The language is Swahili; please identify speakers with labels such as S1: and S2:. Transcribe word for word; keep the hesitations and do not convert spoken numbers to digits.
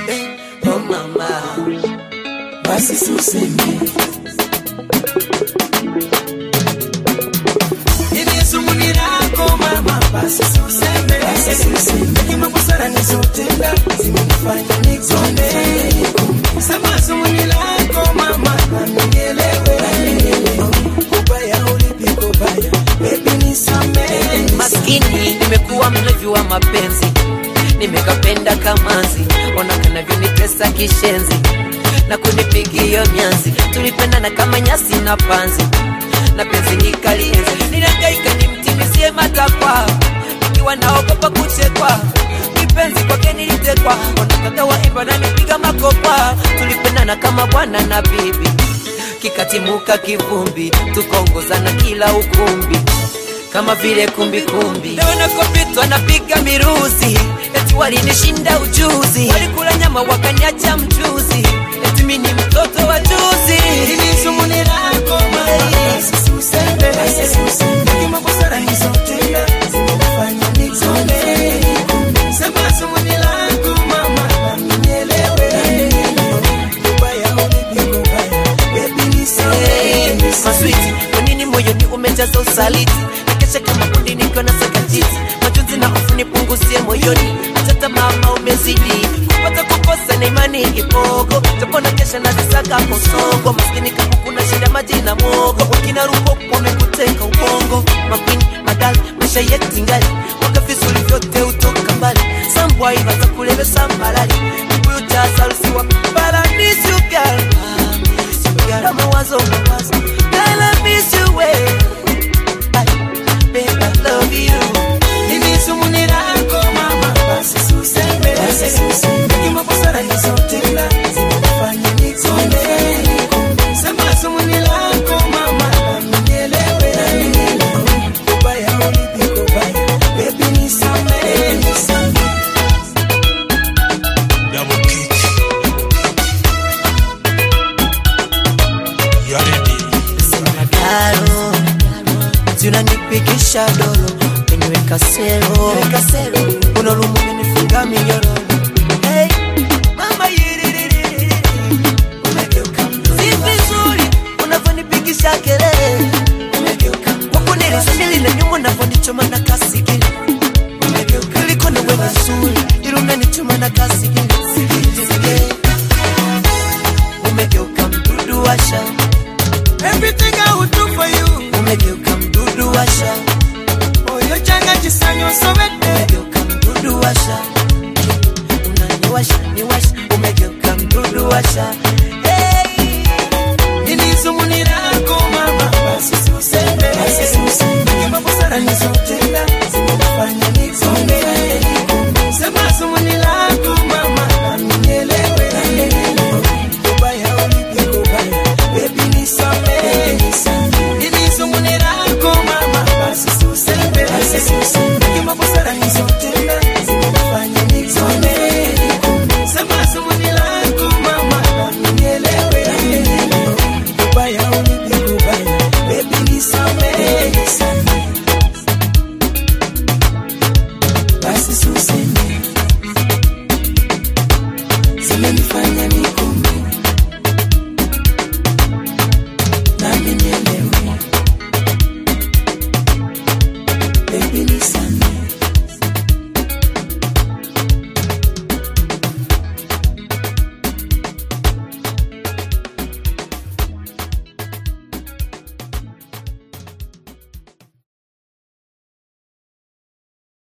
S1: Oh mama, basi suseme. Ini sumuni lako mama, basi suseme. Basi suseme. Kima busara nizotenda, zimenifanya nizone. Sema sumuni lako mama, nielewe. Kubaya ulipi kubaya, baby nisamehe.
S2: Maskini nimekuwa mlevi wa mapenzi, nimekapenda kamanzi, ona kanavyo nitesa kishenzi na kunipigia mianzi. Tulipendana kama nyasi na panzi, na penzi nikalienzi. Nilihangaika nimtimizie matakwa, nikiwa naogopa kuchekwa. Kipenzi kwake nilitekwa, ona kaka wa imba na nipiga makopa. Tulipendana kama bwana na bibi, kikatimuka kivumbi, tukaongozana kila ukumbi kama vile kumbi kumbi. Leo nakopitwa napiga miruzi, eti walinishinda ujuzi. Walikula nyama wakaniacha mchuzi, eti mimi ni mtoto wa juzi.
S1: Hili sumuni lako mama, suseme. Kima busara nizotenda, zimenifanya nizone. Sema sumuni lako mama, nielewe. Kubaya ulipi kubaya, baby nisamehe.
S2: Maswiti, kwa nini moyo ni umejaza usaliti? Nakesha kama kundi nikiwa na sakatiti, majonzi na hofu nipunguzie moyoni. Hata mama umezidi, kupata kukosa na imani ipogo. Japo na kesha na zisaka kosogo, maskini kama kuna shida maji na mogo. Wakina ruko wamekuteka ubongo, mapini madali maisha yetu ingali. Wakafisu ulivyote utoka mbali, sambwa iba za kuleve sambalali. Kuyu jasa lusiwa paradisi you girl, girl mawazo mawazo, girl I miss you way, baby I love you.
S1: Hili sumuni lako mama, basi suseme. Kima busara nizotenda, zimenifanya nizone. Sema sumuni lako mama, nielewe. Kubaya ulipi kubaya, baby nisamehe.
S3: Double kick. You ready?
S2: Sina garo, tunanipikisha dolo, niweka sero, unalumu nifunga minyoro. Hey, mama yiririri, umegeuka mzuri. Si vizuri, unavyonipigisha kelele. Umegeuka wako nilisandili na nyumo unavyonichoma na kasigili. Umegeuka liko na wewe nzuri, ilo unanichoma na kasigili. Umegeuka mdudu washa,
S1: Everything I would do for you.
S2: umegeuka mdudu washa.
S1: Oyo changa chisanyo sobete.
S2: Umegeuka mdudu washa, unaniwasha niwasha. Umegeuka mdudu washa.